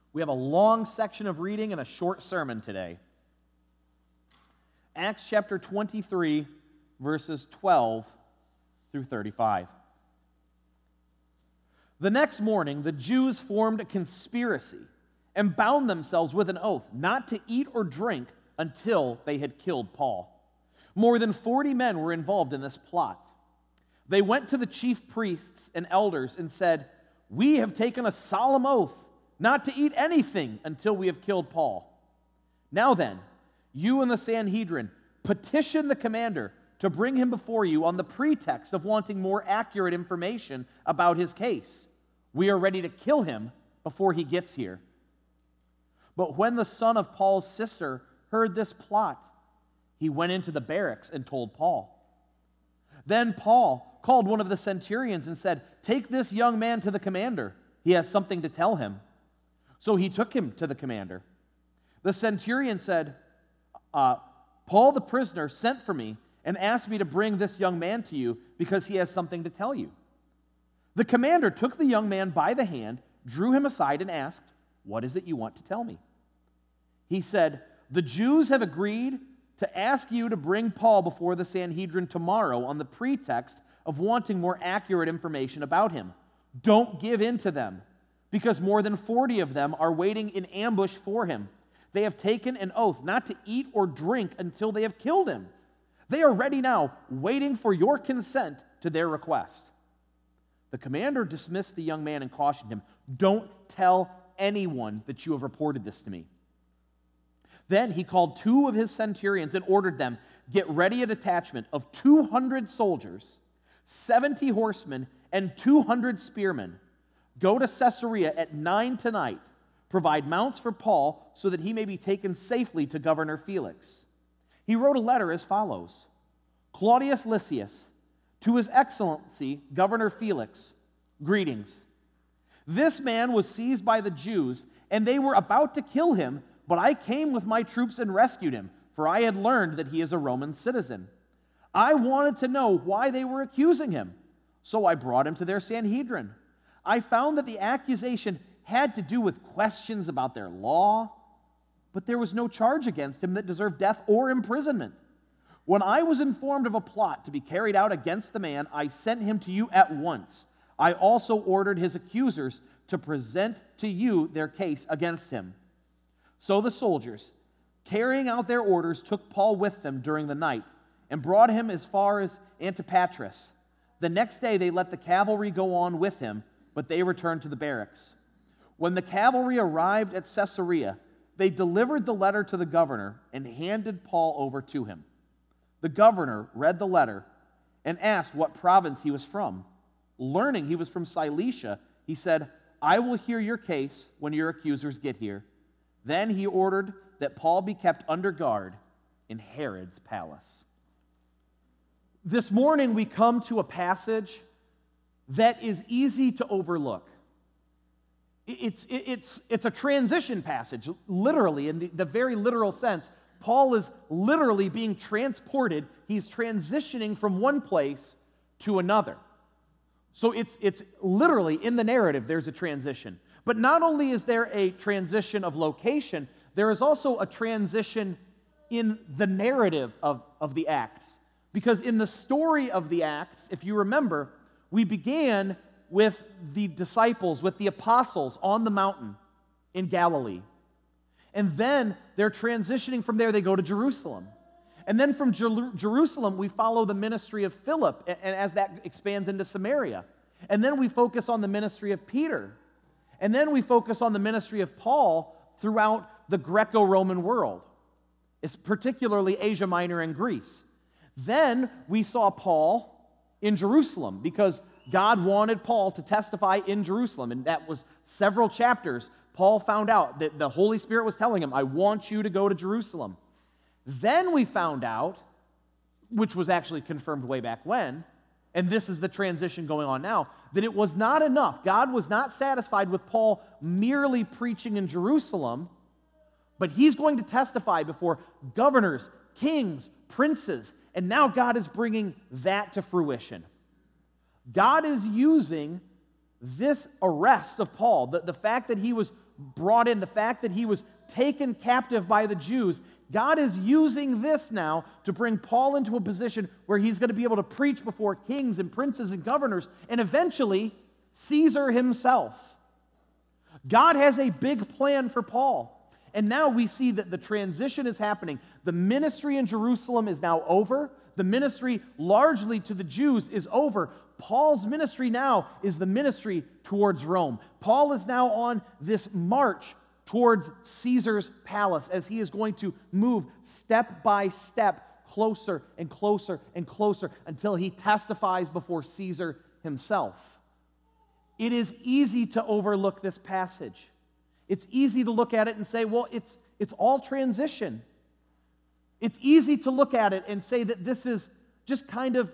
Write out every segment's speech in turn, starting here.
We have a long section of reading and a short sermon today. Acts chapter 23, verses 12 through 35. The next morning, the Jews formed a conspiracy and bound themselves with an oath not to eat or drink until they had killed Paul. More than 40 men were involved in this plot. They went to the chief priests and elders and said, "We have taken a solemn oath not to eat anything until we have killed Paul. Now then, you and the Sanhedrin petition the commander to bring him before you on the pretext of wanting more accurate information about his case. We are ready to kill him before he gets here." But when the son of Paul's sister heard this plot, he went into the barracks and told Paul. Then Paul called one of the centurions and said, "Take this young man to the commander. He has something to tell him." So he took him to the commander. The centurion said, "Paul the prisoner sent for me and asked me to bring this young man to you because he has something to tell you." The commander took the young man by the hand, drew him aside, and asked, "What is it you want to tell me?" He said, "The Jews have agreed to ask you to bring Paul before the Sanhedrin tomorrow on the pretext of wanting more accurate information about him. Don't give in to them, because more than 40 of them are waiting in ambush for him. They have taken an oath not to eat or drink until they have killed him. They are ready now, waiting for your consent to their request." The commander dismissed the young man and cautioned him, "Don't tell anyone that you have reported this to me." Then he called 2 of his centurions and ordered them, "Get ready a detachment of 200 soldiers, 70 horsemen, and 200 spearmen. Go to Caesarea at 9 tonight. Provide mounts for Paul so that he may be taken safely to Governor Felix." He wrote a letter as follows: "Claudius Lysias, to His Excellency Governor Felix, greetings. This man was seized by the Jews, and they were about to kill him, but I came with my troops and rescued him, for I had learned that he is a Roman citizen. I wanted to know why they were accusing him, so I brought him to their Sanhedrin. I found that the accusation had to do with questions about their law, but there was no charge against him that deserved death or imprisonment. When I was informed of a plot to be carried out against the man, I sent him to you at once. I also ordered his accusers to present to you their case against him." So the soldiers, carrying out their orders, took Paul with them during the night and brought him as far as Antipatris. The next day they let the cavalry go on with him, but they returned to the barracks. When the cavalry arrived at Caesarea, they delivered the letter to the governor and handed Paul over to him. The governor read the letter and asked what province he was from. Learning he was from Cilicia, he said, "I will hear your case when your accusers get here." Then he ordered that Paul be kept under guard in Herod's palace. This morning we come to a passage that is easy to overlook. It's a transition passage, literally, in the very literal sense. Paul is literally being transported. He's transitioning from one place to another. So it's literally, in the narrative, there's a transition. But not only is there a transition of location, there is also a transition in the narrative of the Acts. Because in the story of the Acts, if you remember, we began with the disciples, with the apostles on the mountain in Galilee. And then they're transitioning from there, they go to Jerusalem. And then from Jerusalem, we follow the ministry of Philip, and as that expands into Samaria. And then we focus on the ministry of Peter. And then we focus on the ministry of Paul throughout the Greco-Roman world, it's particularly Asia Minor and Greece. Then we saw Paul in Jerusalem, because God wanted Paul to testify in Jerusalem, and that was several chapters. Paul found out that the Holy Spirit was telling him, "I want you to go to Jerusalem." Then we found out, which was actually confirmed way back when, and this is the transition going on now, that it was not enough. God was not satisfied with Paul merely preaching in Jerusalem, but he's going to testify before governors, kings, princes, and now God is bringing that to fruition. God is using this arrest of Paul, the fact that he was brought in, the fact that he was taken captive by the Jews, God is using this now to bring Paul into a position where he's going to be able to preach before kings and princes and governors and eventually Caesar himself. God has a big plan for Paul. And now we see that the transition is happening. The ministry in Jerusalem is now over. The ministry largely to the Jews is over. Paul's ministry now is the ministry towards Rome. Paul is now on this march towards Caesar's palace as he is going to move step by step closer and closer and closer until he testifies before Caesar himself. It is easy to overlook this passage. It's easy to look at it and say, well, it's all transition. It's easy to look at it and say that this is just kind of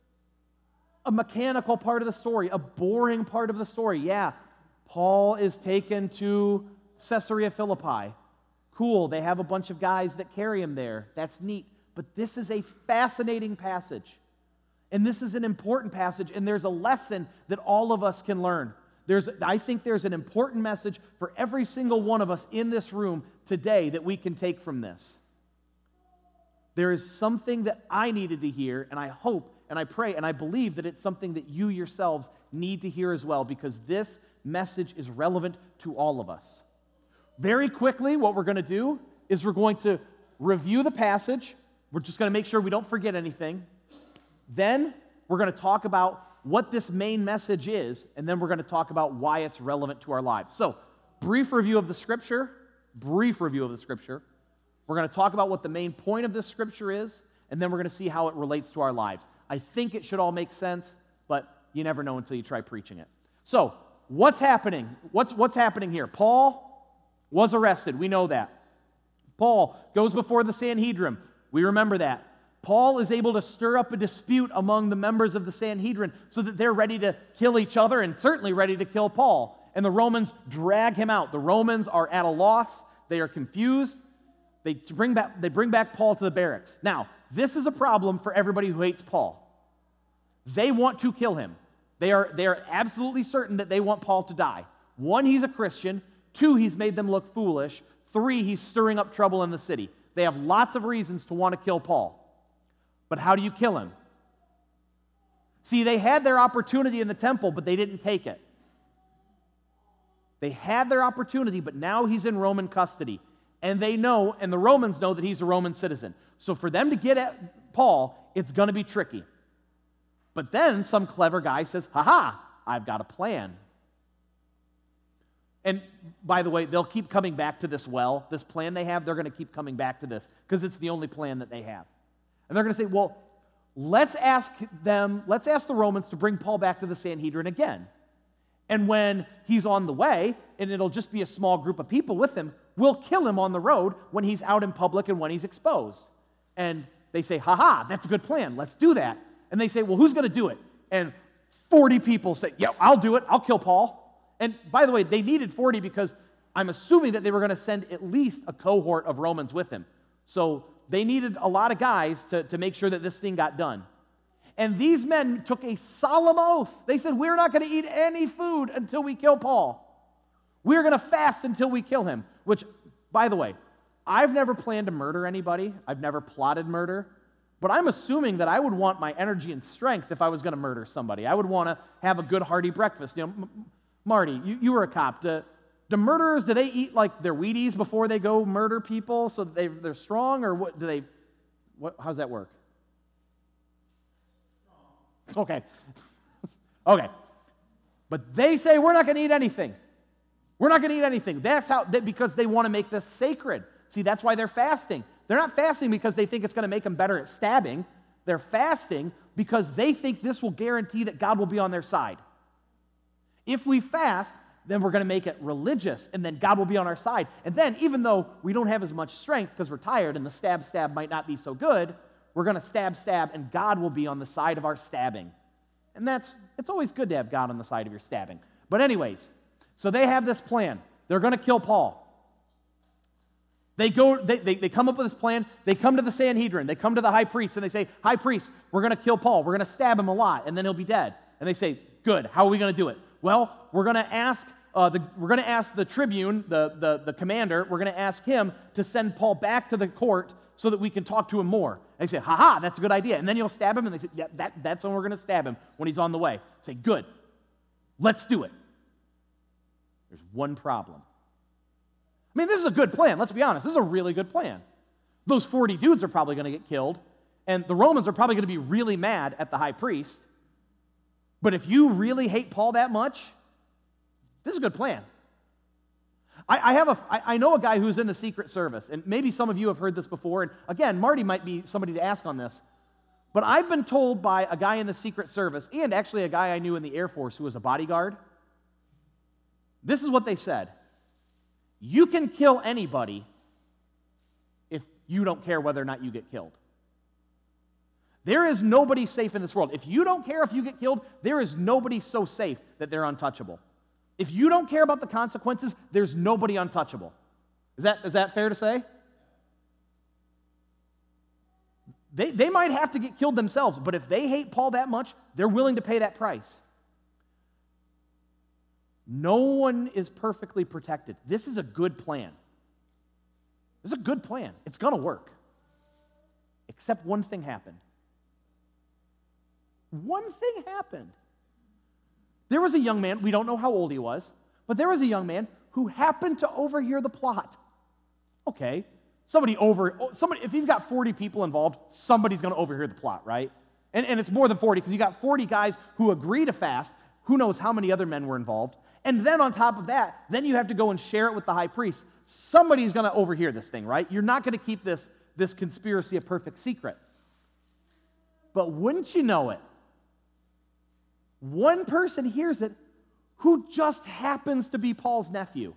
a mechanical part of the story, a boring part of the story. Yeah, Paul is taken to Caesarea Philippi. Cool, they have a bunch of guys that carry him there. That's neat. But this is a fascinating passage. And this is an important passage, and there's a lesson that all of us can learn. I think there's an important message for every single one of us in this room today that we can take from this. There is something that I needed to hear, and I hope and I pray and I believe that it's something that you yourselves need to hear as well, because this message is relevant to all of us. Very quickly, what we're going to do is we're going to review the passage. We're just going to make sure we don't forget anything. Then we're going to talk about what this main message is, and then we're going to talk about why it's relevant to our lives. So, brief review of the Scripture. We're going to talk about what the main point of this Scripture is, and then we're going to see how it relates to our lives. I think it should all make sense, but you never know until you try preaching it. So, what's happening? What's happening here? Paul was arrested. We know that. Paul goes before the Sanhedrin. We remember that. Paul is able to stir up a dispute among the members of the Sanhedrin so that they're ready to kill each other and certainly ready to kill Paul. And the Romans drag him out. The Romans are at a loss. They are confused. They bring back Paul to the barracks. Now, this is a problem for everybody who hates Paul. They want to kill him. They are absolutely certain that they want Paul to die. 1, he's a Christian. 2, he's made them look foolish. 3, he's stirring up trouble in the city. They have lots of reasons to want to kill Paul. But how do you kill him? See, they had their opportunity in the temple, but they didn't take it. They had their opportunity, but now he's in Roman custody. And they know, and the Romans know that he's a Roman citizen. So for them to get at Paul, it's going to be tricky. But then some clever guy says, ha-ha, I've got a plan. And by the way, they'll keep coming back to this plan they have, they're going to keep coming back to this because it's the only plan that they have. And they're going to say, well, let's ask the Romans to bring Paul back to the Sanhedrin again. And when he's on the way, and it'll just be a small group of people with him, we'll kill him on the road when he's out in public and when he's exposed. And they say, ha-ha, that's a good plan. Let's do that. And they say, well, who's going to do it? And 40 people say, yeah, I'll do it. I'll kill Paul. And by the way, they needed 40 because I'm assuming that they were going to send at least a cohort of Romans with him. So they needed a lot of guys to make sure that this thing got done. And these men took a solemn oath. They said, we're not going to eat any food until we kill Paul. We're going to fast until we kill him. Which, by the way, I've never planned to murder anybody. I've never plotted murder. But I'm assuming that I would want my energy and strength if I was going to murder somebody. I would want to have a good hearty breakfast. You know, Marty, you were a cop. Do murderers, do they eat like their Wheaties before they go murder people so that they're strong, or what do they? How's that work? Okay. Okay. But they say we're not going to eat anything. We're not going to eat anything. Because they want to make this sacred. See, that's why they're fasting. They're not fasting because they think it's going to make them better at stabbing. They're fasting because they think this will guarantee that God will be on their side. If we fast, then we're going to make it religious, and then God will be on our side. And then, even though we don't have as much strength because we're tired and the stab might not be so good, we're going to stab, and God will be on the side of our stabbing. And it's always good to have God on the side of your stabbing. But anyways, so they have this plan. They're going to kill Paul. They come up with this plan. They come to the Sanhedrin. They come to the high priest, and they say, high priest, we're going to kill Paul. We're going to stab him a lot, and then he'll be dead. And they say, good, how are we going to do it? Well, we're going to ask we're going to ask the tribune, the commander, we're going to ask him to send Paul back to the court so that we can talk to him more. They say, ha, that's a good idea. And then you'll stab him, and they say, yeah, that's when we're going to stab him, when he's on the way. Say, good, let's do it. There's one problem. I mean, this is a good plan, let's be honest. This is a really good plan. Those 40 dudes are probably going to get killed, and the Romans are probably going to be really mad at the high priest. But if you really hate Paul that much, this is a good plan. I know a guy who's in the Secret Service, and maybe some of you have heard this before, and again, Marty might be somebody to ask on this, but I've been told by a guy in the Secret Service, and actually a guy I knew in the Air Force who was a bodyguard, this is what they said: you can kill anybody if you don't care whether or not you get killed. There is nobody safe in this world. If you don't care if you get killed, there is nobody so safe that they're untouchable. If you don't care about the consequences, there's nobody untouchable. Is that fair to say? They might have to get killed themselves, but if they hate Paul that much, they're willing to pay that price. No one is perfectly protected. This is a good plan. This is a good plan. It's going to work. Except one thing happened. One thing happened. There was a young man, we don't know how old he was, but there was a young man who happened to overhear the plot. Okay, if you've got 40 people involved, somebody's going to overhear the plot, right? And it's more than 40, because you got 40 guys who agree to fast. Who knows how many other men were involved? And then on top of that, then you have to go and share it with the high priest. Somebody's going to overhear this thing, right? You're not going to keep this conspiracy a perfect secret. But wouldn't you know it, one person hears it who just happens to be Paul's nephew.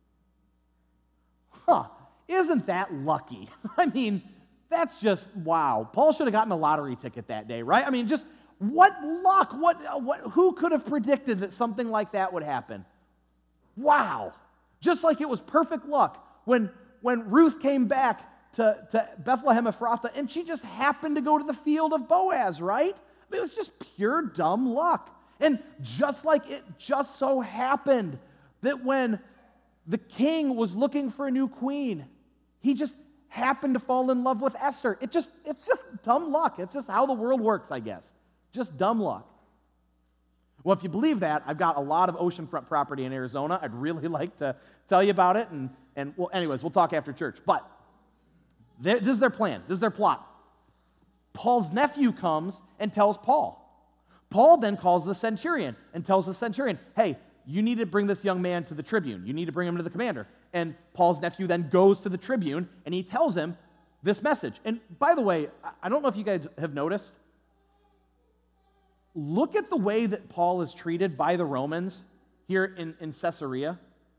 Isn't that lucky? I mean, that's just, wow. Paul should have gotten a lottery ticket that day, right? I mean, just what luck? Who could have predicted that something like that would happen? Wow. Just like it was perfect luck when Ruth came back to Bethlehem Ephrathah, and she just happened to go to the field of Boaz, right? It was just pure dumb luck. And just like it just so happened that when the king was looking for a new queen, he just happened to fall in love with Esther. It's just dumb luck. It's just how the world works, I guess. Just dumb luck. Well, if you believe that, I've got a lot of oceanfront property in Arizona. I'd really like to tell you about it. And well, anyways, we'll talk after church. But this is their plan. This is their plot. Paul's nephew comes and tells Paul. Paul then calls the centurion and tells the centurion, hey, you need to bring this young man to the tribune. You need to bring him to the commander. And Paul's nephew then goes to the tribune and he tells him this message. And by the way, I don't know if you guys have noticed, look at the way that Paul is treated by the Romans here in Caesarea.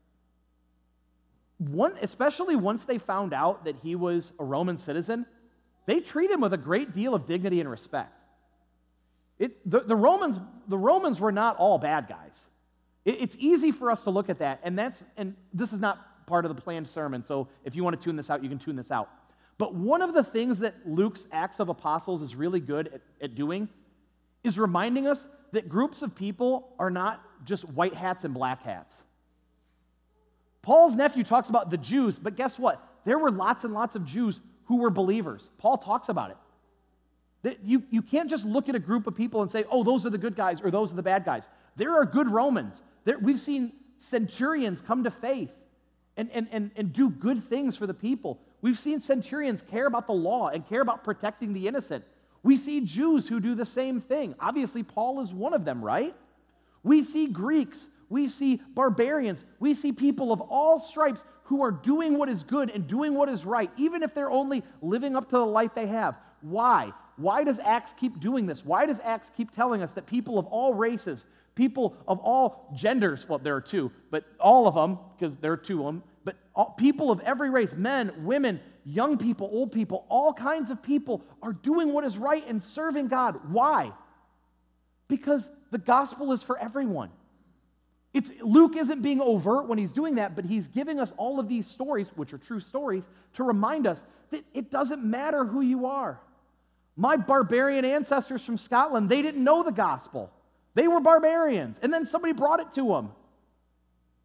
Especially once they found out that he was a Roman citizen, they treat him with a great deal of dignity and respect. The Romans were not all bad guys. It's easy for us to look at that, and this is not part of the planned sermon, so if you want to tune this out, you can tune this out. But one of the things that Luke's Acts of Apostles is really good at doing is reminding us that groups of people are not just white hats and black hats. Paul's nephew talks about the Jews, but guess what? There were lots and lots of Jews who were believers. Paul talks about it. That you can't just look at a group of people and say, oh, those are the good guys or those are the bad guys. There are good Romans. We've seen centurions come to faith and do good things for the people. We've seen centurions care about the law and care about protecting the innocent. We see Jews who do the same thing. Obviously, Paul is one of them, right? We see Greeks. We see barbarians. We see people of all stripes who are doing what is good and doing what is right, even if they're only living up to the light they have. Why? Why does Acts keep doing this? Why does Acts keep telling us that people of all races, people of all genders, well, there are two, but all of them, because there are two of them, but people of every race, men, women, young people, old people, all kinds of people are doing what is right and serving God. Why? Because the gospel is for everyone. Luke isn't being overt when he's doing that, but he's giving us all of these stories, which are true stories, to remind us that it doesn't matter who you are. My barbarian ancestors from Scotland, they didn't know the gospel. They were barbarians, and then somebody brought it to them.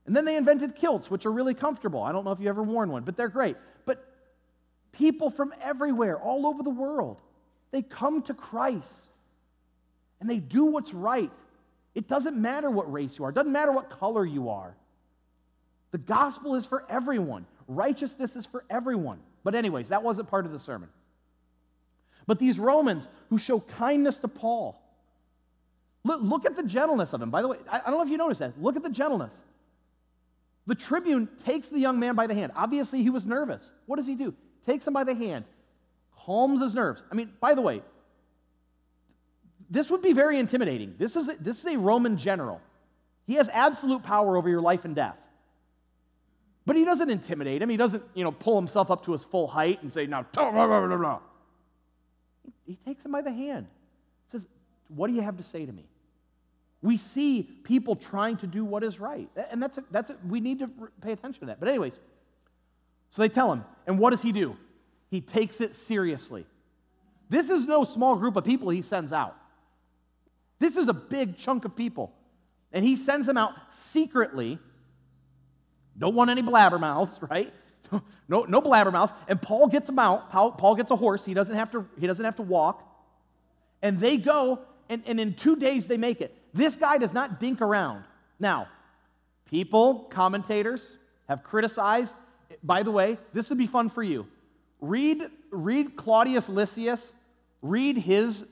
And then they invented kilts, which are really comfortable. I don't know if you ever worn one, but they're great. But people from everywhere, all over the world, they come to Christ and they do what's right. It doesn't matter what race you are. It doesn't matter what color you are. The gospel is for everyone. Righteousness is for everyone. But anyways, that wasn't part of the sermon. But these Romans who show kindness to Paul, look at the gentleness of him. By the way, I don't know if you noticed that. Look at the gentleness. The tribune takes the young man by the hand. Obviously, he was nervous. What does he do? Takes him by the hand, calms his nerves. I mean, by the way, this would be very intimidating. This is a Roman general. He has absolute power over your life and death. But he doesn't intimidate him. He doesn't, pull himself up to his full height and say, now, blah, blah, blah, blah. He takes him by the hand. Says, what do you have to say to me? We see people trying to do what is right. And we need to pay attention to that. But anyways, so they tell him, and what does he do? He takes it seriously. This is no small group of people he sends out. This is a big chunk of people. And he sends them out secretly. Don't want any blabbermouths, right? No blabbermouths. And Paul gets them out. Paul gets a horse. He doesn't have to walk. And they go, and in 2 days they make it. This guy does not dink around. Now, commentators have criticized. By the way, this would be fun for you. Read Claudius Lysias. Read his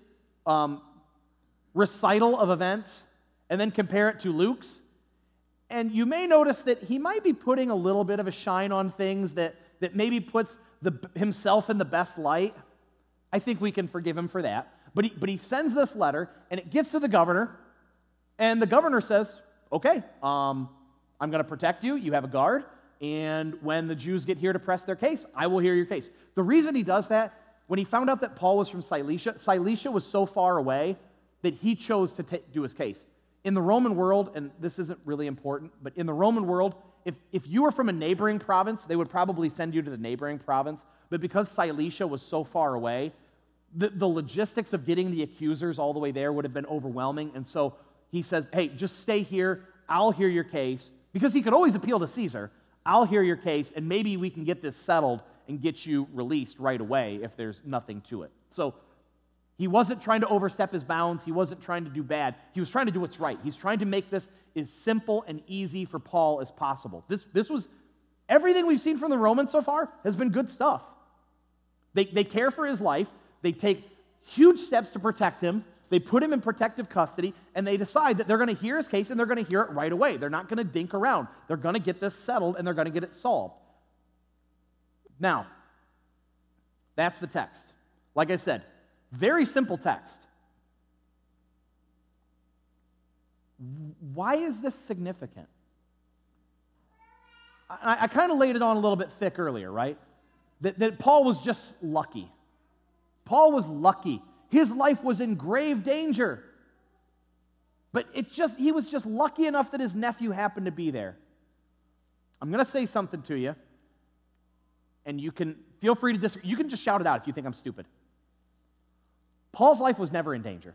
recital of events, and then compare it to Luke's. And you may notice that he might be putting a little bit of a shine on things that maybe puts himself in the best light. I think we can forgive him for that. But he sends this letter, and it gets to the governor, and the governor says, okay, I'm going to protect you. You have a guard, and when the Jews get here to press their case, I will hear your case. The reason he does that, when he found out that Paul was from Cilicia was so far away that he chose to do his case. In the Roman world, and this isn't really important, but in the Roman world, if you were from a neighboring province, they would probably send you to the neighboring province. But because Cilicia was so far away, the logistics of getting the accusers all the way there would have been overwhelming. And so he says, hey, just stay here. I'll hear your case. Because he could always appeal to Caesar. I'll hear your case, and maybe we can get this settled and get you released right away if there's nothing to it. So he wasn't trying to overstep his bounds. He wasn't trying to do bad. He was trying to do what's right. He's trying to make this as simple and easy for Paul as possible. This was, everything we've seen from the Romans so far has been good stuff. They care for his life. They take huge steps to protect him. They put him in protective custody, and they decide that they're going to hear his case, and they're going to hear it right away. They're not going to dink around. They're going to get this settled, and they're going to get it solved. Now, that's the text. Like I said, very simple text. Why is this significant? I kind of laid it on a little bit thick earlier, right? That Paul was just lucky. Paul was lucky. His life was in grave danger. But he was just lucky enough that his nephew happened to be there. I'm going to say something to you, and you can feel free to disagree. You can just shout it out if you think I'm stupid. Paul's life was never in danger.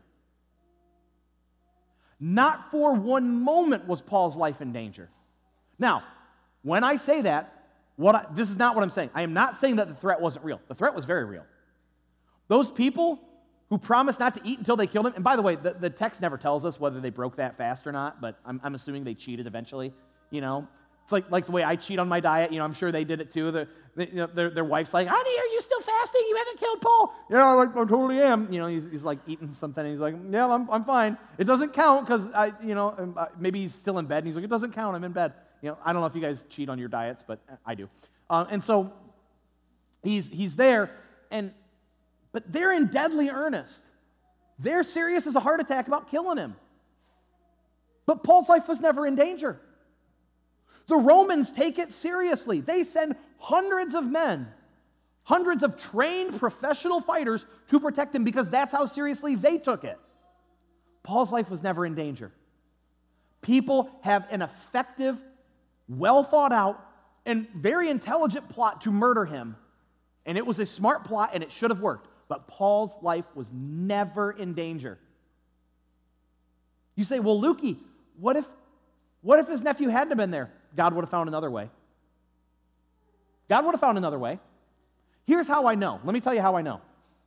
Not for one moment was Paul's life in danger. Now, when I say that, this is not what I'm saying. I am not saying that the threat wasn't real. The threat was very real. Those people who promised not to eat until they killed him, and by the way, the text never tells us whether they broke that fast or not, but I'm assuming they cheated eventually, It's like the way I cheat on my diet. I'm sure they did it too. Their wife's like, honey, are you still fasting? You haven't killed Paul. Yeah, I totally am. He's like eating something, and he's like, yeah, I'm fine. It doesn't count because maybe he's still in bed, and he's like, it doesn't count. I'm in bed. I don't know if you guys cheat on your diets, but I do. And so he's there, but they're in deadly earnest. They're serious as a heart attack about killing him. But Paul's life was never in danger. The Romans take it seriously. They send hundreds of men, hundreds of trained professional fighters to protect him because that's how seriously they took it. Paul's life was never in danger. People have an effective, well thought out, and very intelligent plot to murder him. And it was a smart plot, and it should have worked. But Paul's life was never in danger. You say, well, Lukey, what if his nephew hadn't been there? God would have found another way. God would have found another way. Here's how I know. Let me tell you how I know.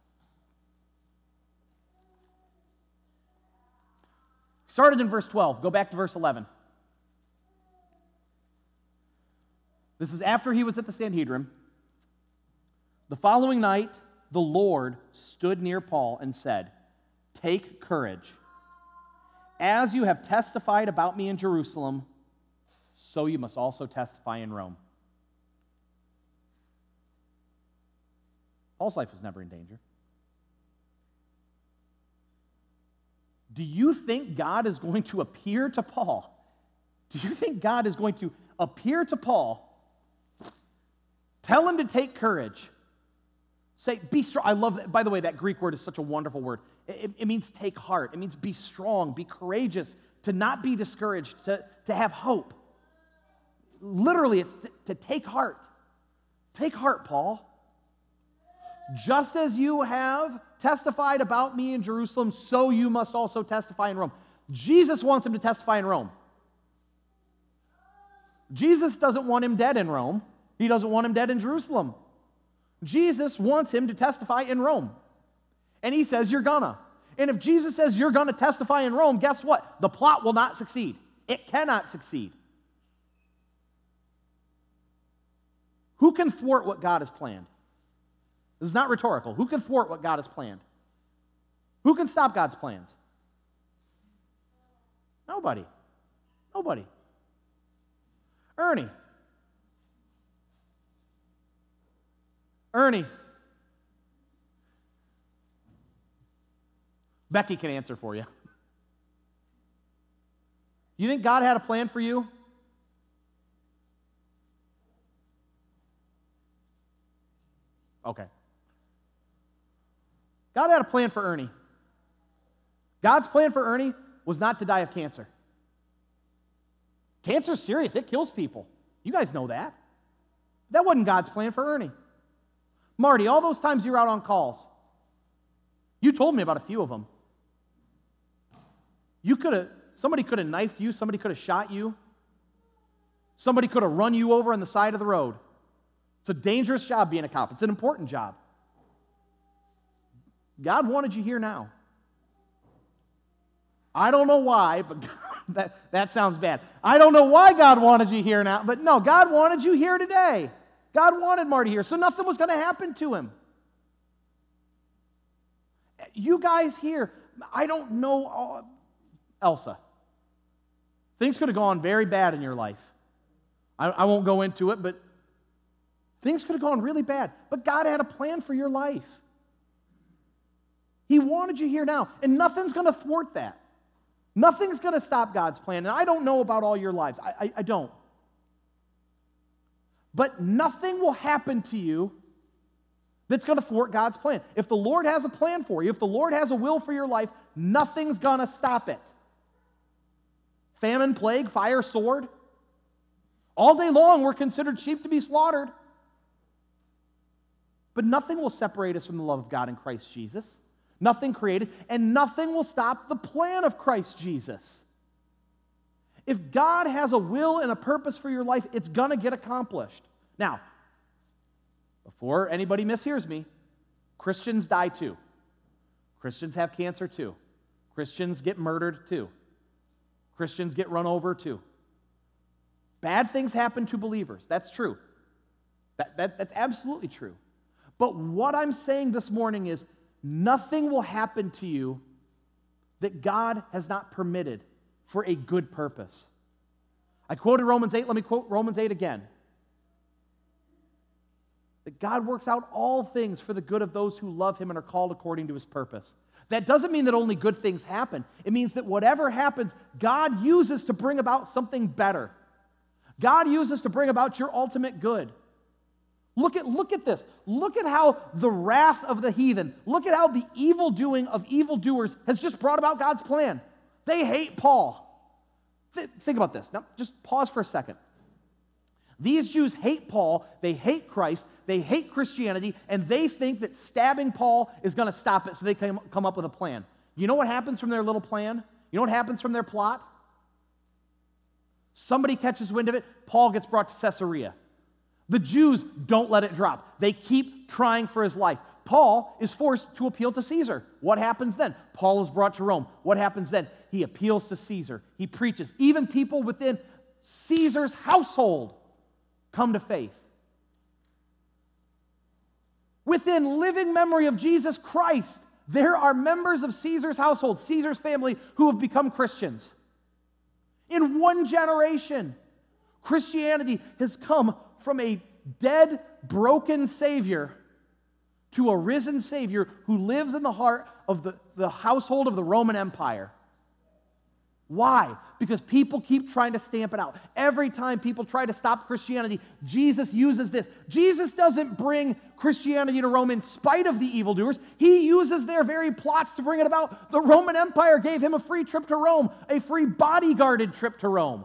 Started in verse 12. Go back to verse 11. This is after he was at the Sanhedrin. The following night, the Lord stood near Paul and said, "Take courage. As you have testified about me in Jerusalem, so you must also testify in Rome." Paul's life was never in danger. Do you think God is going to appear to Paul? Do you think God is going to appear to Paul, tell him to take courage, say, be strong? I love that. By the way, that Greek word is such a wonderful word. It means take heart. It means be strong, be courageous, to not be discouraged, to have hope. Literally, it's to take heart. Take heart, Paul. Just as you have testified about me in Jerusalem, so you must also testify in Rome. Jesus wants him to testify in Rome. Jesus doesn't want him dead in Rome. He doesn't want him dead in Jerusalem. Jesus wants him to testify in Rome. And he says, you're gonna. And if Jesus says you're gonna testify in Rome, guess what? The plot will not succeed. It cannot succeed. Who can thwart what God has planned? This is not rhetorical. Who can thwart what God has planned? Who can stop God's plans? Nobody. Nobody. Ernie. Becky can answer for you. You think God had a plan for you? Okay. God had a plan for Ernie. God's plan for Ernie was not to die of cancer. Cancer's serious. It kills people. You guys know that. That wasn't God's plan for Ernie. Marty, all those times you were out on calls, you told me about a few of them. Somebody could have knifed you, somebody could have shot you, somebody could have run you over on the side of the road. It's a dangerous job being a cop. It's an important job. God wanted you here now. I don't know why, but that sounds bad. I don't know why God wanted you here now, but no, God wanted you here today. God wanted Marty here, so nothing was going to happen to him. You guys here, I don't know, Elsa. Things could have gone very bad in your life. I won't go into it, but things could have gone really bad. But God had a plan for your life. He wanted you here now, and nothing's going to thwart that. Nothing's going to stop God's plan. And I don't know about all your lives. I don't. But nothing will happen to you that's going to thwart God's plan. If the Lord has a plan for you, if the Lord has a will for your life, nothing's going to stop it. Famine, plague, fire, sword. All day long, we're considered sheep to be slaughtered. But nothing will separate us from the love of God in Christ Jesus. Nothing created, and nothing will stop the plan of Christ Jesus. If God has a will and a purpose for your life, it's going to get accomplished. Now, before anybody mishears me, Christians die too. Christians have cancer too. Christians get murdered too. Christians get run over too. Bad things happen to believers. That's true. That's absolutely true. But what I'm saying this morning is nothing will happen to you that God has not permitted for a good purpose. I quoted Romans 8. Let me quote Romans 8 again. That God works out all things for the good of those who love Him and are called according to His purpose. That doesn't mean that only good things happen. It means that whatever happens, God uses to bring about something better. God uses to bring about your ultimate good. Look at this. Look at how the wrath of the heathen, look at how the evil doing of evildoers has just brought about God's plan. They hate Paul. Think about this. Now, just pause for a second. These Jews hate Paul, they hate Christ, they hate Christianity, and they think that stabbing Paul is going to stop it, so they come up with a plan. You know what happens from their little plan? You know what happens from their plot? Somebody catches wind of it, Paul gets brought to Caesarea. The Jews don't let it drop. They keep trying for his life. Paul is forced to appeal to Caesar. What happens then? Paul is brought to Rome. What happens then? He appeals to Caesar. He preaches. Even people within Caesar's household come to faith. Within living memory of Jesus Christ, there are members of Caesar's household, Caesar's family, who have become Christians. In one generation, Christianity has come from a dead, broken Savior to a risen Savior who lives in the heart of the household of the Roman Empire. Why? Because people keep trying to stamp it out. Every time people try to stop Christianity, Jesus uses this. Jesus doesn't bring Christianity to Rome in spite of the evildoers. He uses their very plots to bring it about. The Roman Empire gave him a free trip to Rome, a free bodyguarded trip to Rome.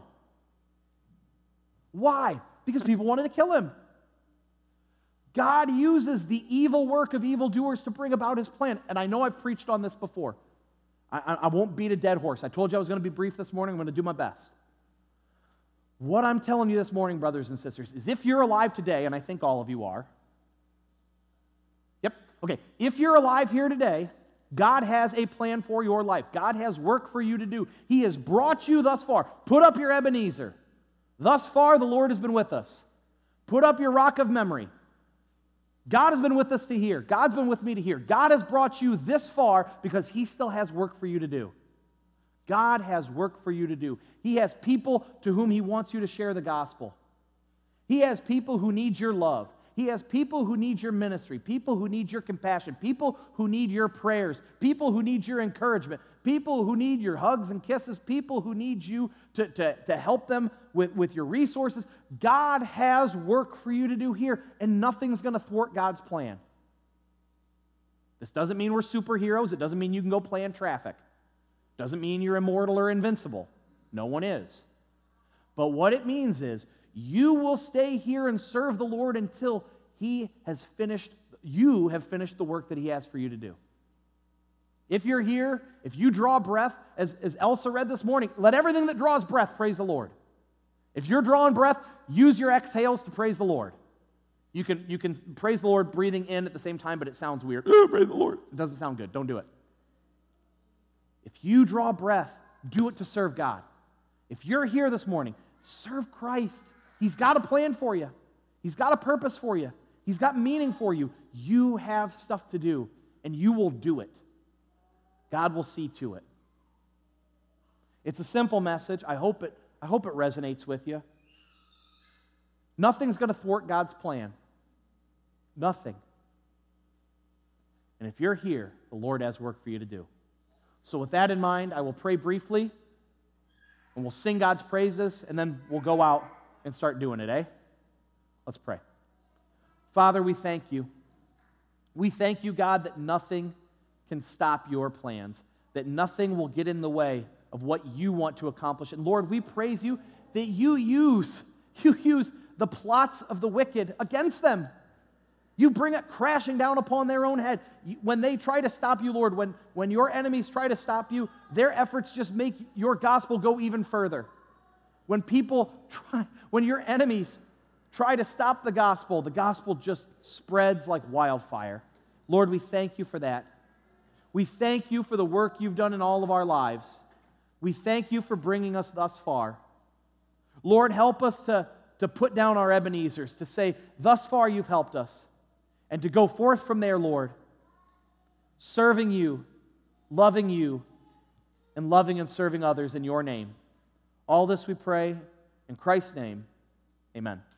Why? Because people wanted to kill him. God uses the evil work of evildoers to bring about his plan. And I know I've preached on this before. I won't beat a dead horse. I told you I was going to be brief this morning. I'm going to do my best. What I'm telling you this morning, brothers and sisters, is if you're alive today, and I think all of you are, if you're alive here today, God has a plan for your life. God has work for you to do. He has brought you thus far. Put up your Ebenezer. Thus far, the Lord has been with us. Put up your rock of memory. God has been with us to here. God's been with me to here. God has brought you this far because He still has work for you to do. God has work for you to do. He has people to whom He wants you to share the gospel. He has people who need your love. He has people who need your ministry, people who need your compassion, people who need your prayers, people who need your encouragement, people who need your hugs and kisses, people who need you to help them with your resources. God has work for you to do here, and nothing's going to thwart God's plan. This doesn't mean we're superheroes. It doesn't mean you can go play in traffic. It doesn't mean you're immortal or invincible. No one is. But what it means is you will stay here and serve the Lord until you have finished the work that He has for you to do. If you're here, if you draw breath, as Elsa read this morning, let everything that draws breath praise the Lord. If you're drawing breath, use your exhales to praise the Lord. You can praise the Lord breathing in at the same time, but it sounds weird. Praise the Lord. It doesn't sound good. Don't do it. If you draw breath, do it to serve God. If you're here this morning, serve Christ. He's got a plan for you. He's got a purpose for you. He's got meaning for you. You have stuff to do, and you will do it. God will see to it. It's a simple message. I hope it resonates with you. Nothing's going to thwart God's plan. Nothing. And if you're here, the Lord has work for you to do. So with that in mind, I will pray briefly, and we'll sing God's praises, and then we'll go out and start doing it, eh? Let's pray. Father, we thank you. We thank you, God, that nothing can stop your plans, that nothing will get in the way of what you want to accomplish. And Lord, we praise you that you use the plots of the wicked against them. You bring it crashing down upon their own head. When they try to stop you, Lord, when your enemies try to stop you, their efforts just make your gospel go even further. When your enemies try to stop the gospel just spreads like wildfire. Lord, we thank you for that. We thank you for the work you've done in all of our lives. We thank you for bringing us thus far. Lord, help us to put down our Ebenezers, to say, thus far you've helped us, and to go forth from there, Lord, serving you, and loving and serving others in your name. All this we pray in Christ's name. Amen.